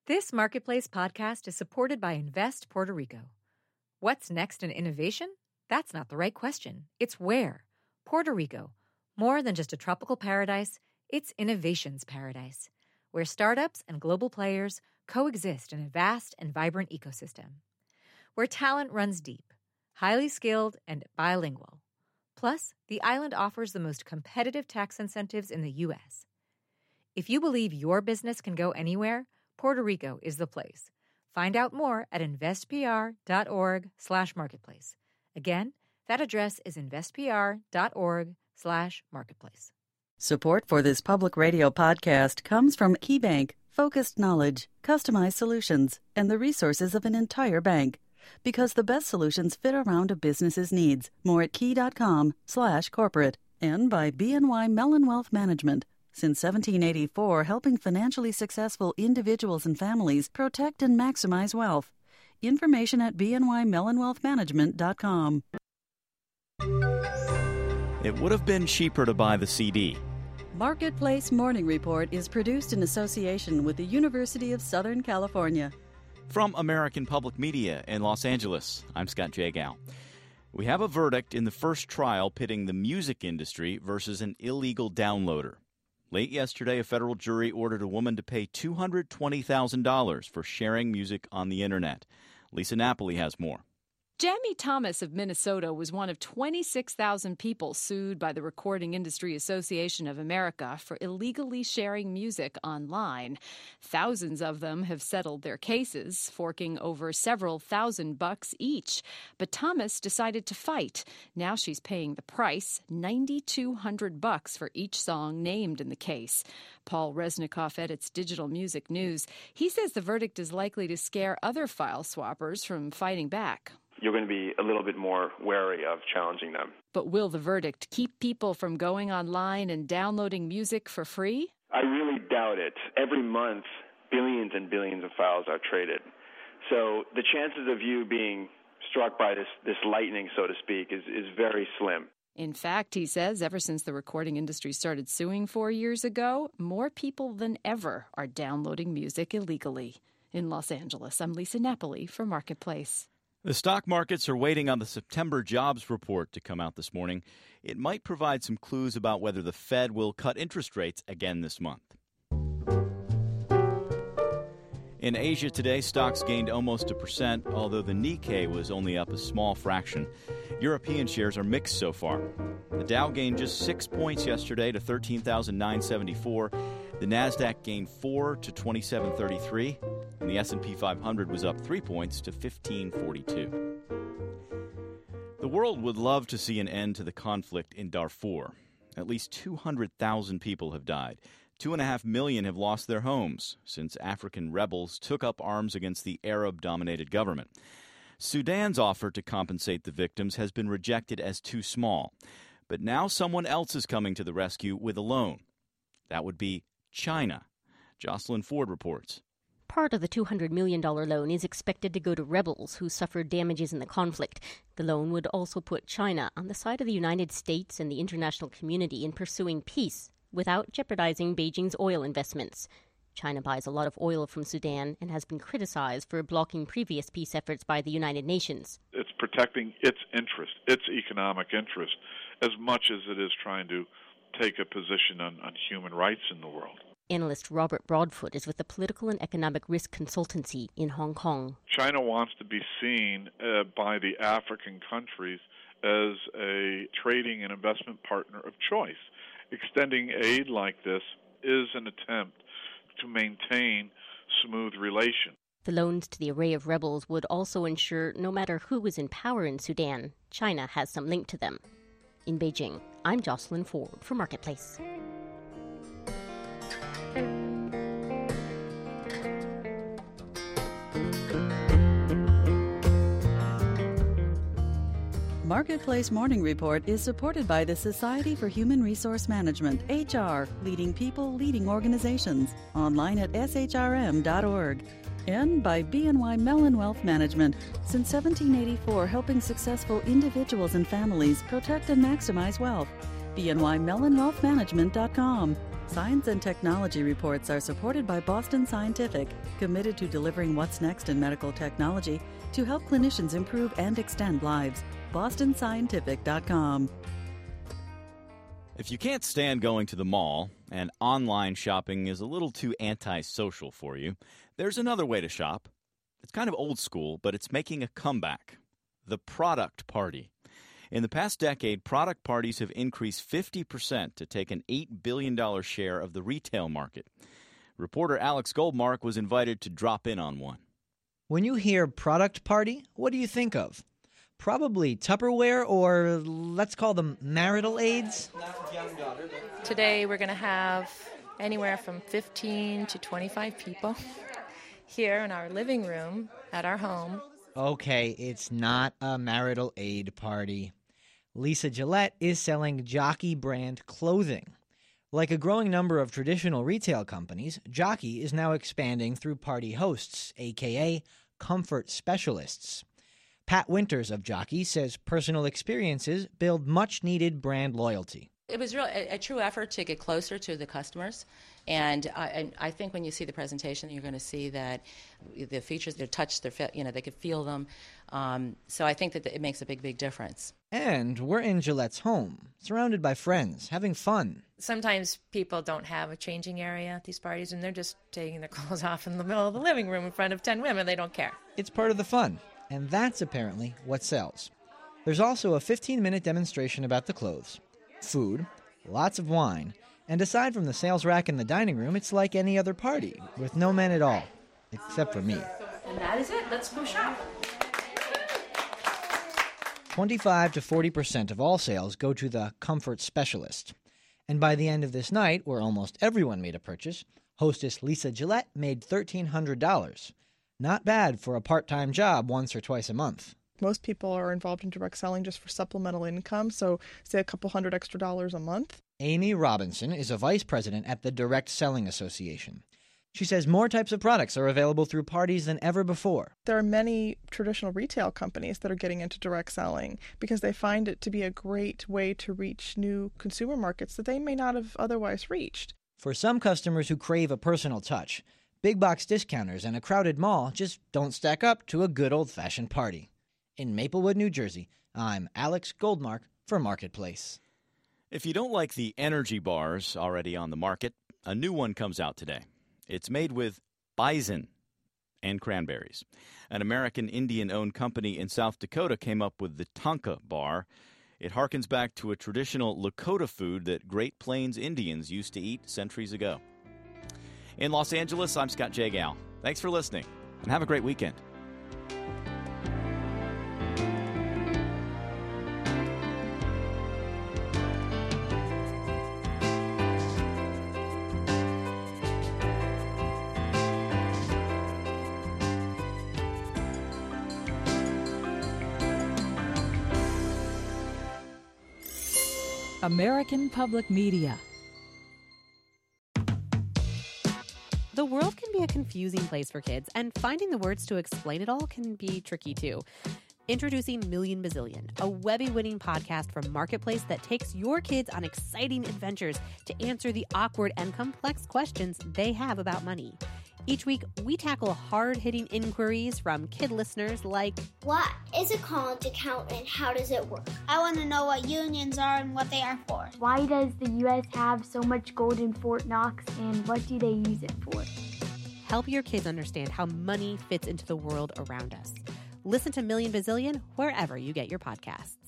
This Marketplace podcast is supported by Invest Puerto Rico. What's next in innovation? That's not the right question. It's where. Puerto Rico. More than just a tropical paradise, it's innovation's paradise, where startups and global players coexist in a vast and vibrant ecosystem. Where talent runs deep, highly skilled, and bilingual. Plus, the island offers the most competitive tax incentives in the U.S. If you believe your business can go anywhere, Puerto Rico is the place. Find out more at investpr.org/marketplace. Again, that address is investpr.org/marketplace. Support for this public radio podcast comes from KeyBank, focused knowledge, customized solutions, and the resources of an entire bank. Because the best solutions fit around a business's needs. More at key.com/corporate. And by BNY Mellon Wealth Management. Since 1784, helping financially successful individuals and families protect and maximize wealth. Information at bnymellonwealthmanagement.com. It would have been cheaper to buy the CD. Marketplace Morning Report is produced in association with the University of Southern California. From American Public Media in Los Angeles, I'm Scott Jagow. We have a verdict in the first trial pitting the music industry versus an illegal downloader. Late yesterday, a federal jury ordered a woman to pay $220,000 for sharing music on the Internet. Lisa Napoli has more. Jamie Thomas of Minnesota was one of 26,000 people sued by the Recording Industry Association of America for illegally sharing music online. Thousands of them have settled their cases, forking over several $1,000 each. But Thomas decided to fight. Now she's paying the price, $9,200 for each song named in the case. Paul Resnikoff edits Digital Music News. He says the verdict is likely to scare other file swappers from fighting back. You're going to be a little bit more wary of challenging them. But will the verdict keep people from going online and downloading music for free? I really doubt it. Every month, billions and billions of files are traded. So the chances of you being struck by this lightning, so to speak, is very slim. In fact, he says, ever since the recording industry started suing 4 years ago, more people than ever are downloading music illegally. In Los Angeles, I'm Lisa Napoli for Marketplace. The stock markets are waiting on the September jobs report to come out this morning. It might provide some clues about whether the Fed will cut interest rates again this month. In Asia today, stocks gained almost 1%, although the Nikkei was only up a small fraction. European shares are mixed so far. The Dow gained just 6 points yesterday to 13,974. The Nasdaq gained 4 to 2733, and the S&P 500 was up 3 points to 1542. The world would love to see an end to the conflict in Darfur. At least 200,000 people have died. 2.5 million have lost their homes since African rebels took up arms against the Arab-dominated government. Sudan's offer to compensate the victims has been rejected as too small. But now someone else is coming to the rescue with a loan. That would be China. Jocelyn Ford reports. Part of the $200 million loan is expected to go to rebels who suffered damages in the conflict. The loan would also put China on the side of the United States and the international community in pursuing peace without jeopardizing Beijing's oil investments. China buys a lot of oil from Sudan and has been criticized for blocking previous peace efforts by the United Nations. It's protecting its interest, its economic interest, as much as it is trying to take a position on human rights in the world. Analyst Robert Broadfoot is with the Political and Economic Risk Consultancy in Hong Kong. China wants to be seen by the African countries as a trading and investment partner of choice. Extending aid like this is an attempt to maintain smooth relations. The loans to the array of rebels would also ensure no matter who is in power in Sudan, China has some link to them. In Beijing, I'm Jocelyn Ford for Marketplace. Marketplace Morning Report is supported by the Society for Human Resource Management, HR, leading people, leading organizations, online at shrm.org. And by BNY Mellon Wealth Management, since 1784 helping successful individuals and families protect and maximize wealth. BNYMellonWealthManagement.com. Science and technology reports are supported by Boston Scientific, committed to delivering what's next in medical technology to help clinicians improve and extend lives. BostonScientific.com. If you can't stand going to the mall and online shopping is a little too antisocial for you, there's another way to shop. It's kind of old school, but it's making a comeback. The product party. In the past decade, product parties have increased 50% to take an $8 billion share of the retail market. Reporter Alex Goldmark was invited to drop in on one. When you hear product party, what do you think of? Probably Tupperware, or let's call them marital aids. Today we're going to have anywhere from 15 to 25 people here in our living room at our home. Okay, it's not a marital aid party. Lisa Gillette is selling Jockey brand clothing. Like a growing number of traditional retail companies, Jockey is now expanding through party hosts, a.k.a. comfort specialists. Pat Winters of Jockey says personal experiences build much-needed brand loyalty. It was really a true effort to get closer to the customers, and I think when you see the presentation, you're going to see that the features, their touch, they could feel them. So I think that it makes a big difference. And we're in Gillette's home, surrounded by friends, having fun. Sometimes people don't have a changing area at these parties, and they're just taking their clothes off in the middle of the living room in front of 10 women. They don't care. It's part of the fun, and that's apparently what sells. There's also a 15-minute demonstration about the clothes, food, lots of wine, and aside from the sales rack in the dining room, it's like any other party, with no men at all, except for me. And that is it. Let's go shop. 25 to 40% of all sales go to the comfort specialist. And by the end of this night, where almost everyone made a purchase, hostess Lisa Gillette made $1,300. Not bad for a part-time job once or twice a month. Most people are involved in direct selling just for supplemental income, so say a couple $100 extra a month. Amy Robinson is a vice president at the Direct Selling Association. She says more types of products are available through parties than ever before. There are many traditional retail companies that are getting into direct selling because they find it to be a great way to reach new consumer markets that they may not have otherwise reached. For some customers who crave a personal touch, big box discounters and a crowded mall just don't stack up to a good old-fashioned party. In Maplewood, New Jersey, I'm Alex Goldmark for Marketplace. If you don't like the energy bars already on the market, a new one comes out today. It's made with bison and cranberries. An American Indian-owned company in South Dakota came up with the Tonka bar. It harkens back to a traditional Lakota food that Great Plains Indians used to eat centuries ago. In Los Angeles, I'm Scott J. Gal. Thanks for listening, and have a great weekend. American Public Media. The world can be a confusing place for kids, and finding the words to explain it all can be tricky too. Introducing Million Bazillion, a Webby-winning podcast from Marketplace that takes your kids on exciting adventures to answer the awkward and complex questions they have about money. Each week, we tackle hard-hitting inquiries from kid listeners like, what is a college account and how does it work? I want to know what unions are and what they are for. Why does the U.S. have so much gold in Fort Knox, and what do they use it for? Help your kids understand how money fits into the world around us. Listen to Million Bazillion wherever you get your podcasts.